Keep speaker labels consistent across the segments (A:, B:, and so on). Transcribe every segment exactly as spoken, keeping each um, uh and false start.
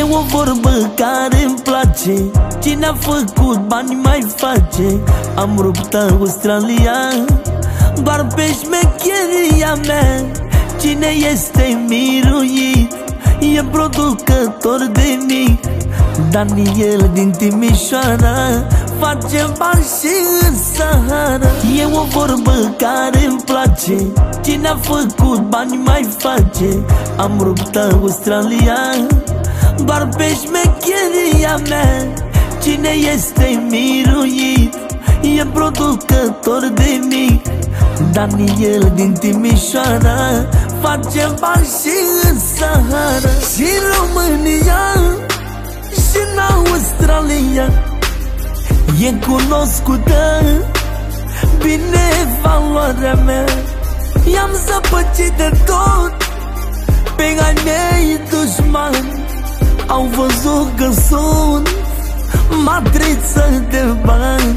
A: E o vorbă care-mi place: cine a făcut bani mai face. Am rupt Australia doar pe șmecheria mea. Cine este miruit e producător de mic. Daniel din Timișoara face bani și în Sahara. E o vorbă care-mi place: cine a făcut bani mai face. Am rupt Australia doar pe șmecheria mea. Cine este miruit e producător de mic. Daniel din Timișoara face bani și în Sahara. Și în România și în Australia e cunoscută bine valoarea mea. I-am zăpăcit de tot pe ai mei dușmani. Au văzut că sunt matriță de bani.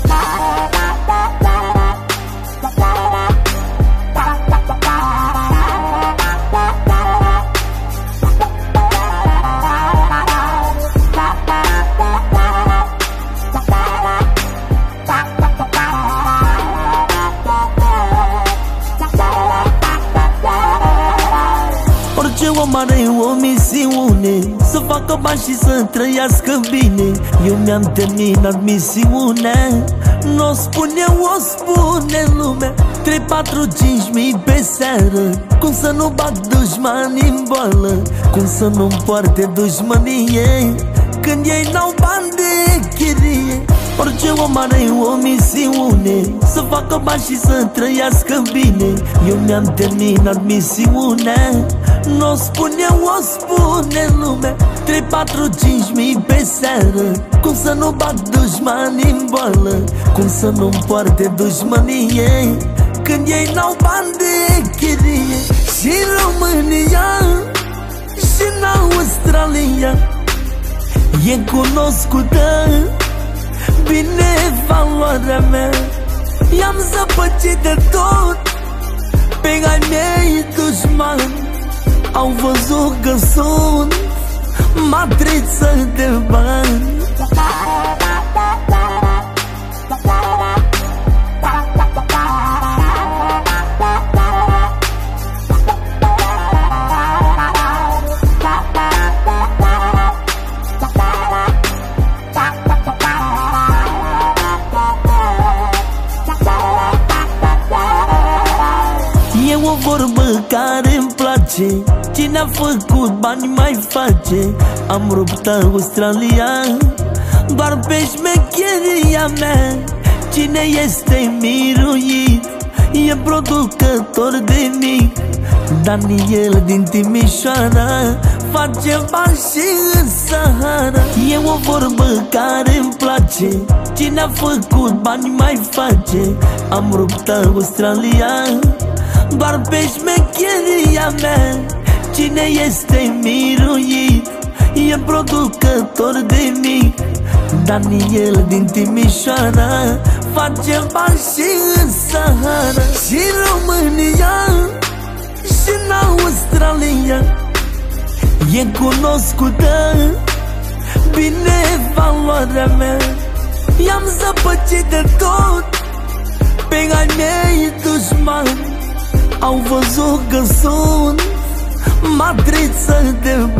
A: Orice om are o misiune: să facă bani și să trăiască bine. Eu mi-am terminat misiunea, n-o spun eu, o spune lumea. Trei, patru, cinci mii pe seară. Cum să nu bag dușmani în boală? Cum să nu-mi poarte dușmănie când ei n-au bani de chirie? Orice om are o misiune: să facă bani și să trăiască bine. Eu mi-am terminat misiunea, n-o spun eu, o spune lumea. Trei, patru, cinci mii pe seară. Cum să nu bag dușmani în boală? Cum să nu-mi poarte dușmănie când ei n-au bani de chirie? Și în România și în Australia e cunoscută bine valoarea mea. I-am zăpăcit de tot pe ai mei dușmani. Au văzut că sunt matriță de bani. E o vorbă care-mi place: cine a făcut bani mai face. Am rupt Australia doar pe șmecheria mea. Cine este miruit e producător de mic. Daniel din Timișoara face bani și în Sahara. E o vorbă care-mi place: cine a făcut bani mai face. Am rupt Australia doar pe șmecheria mea. Cine este miruit e producător de mic. Daniel din Timișoara face bani și în Sahara. Și în România și în Australia e cunoscută bine valoarea mea. I-am zăpăcit de tot pe ai mei dușmani. Au văzut că sunt matriță de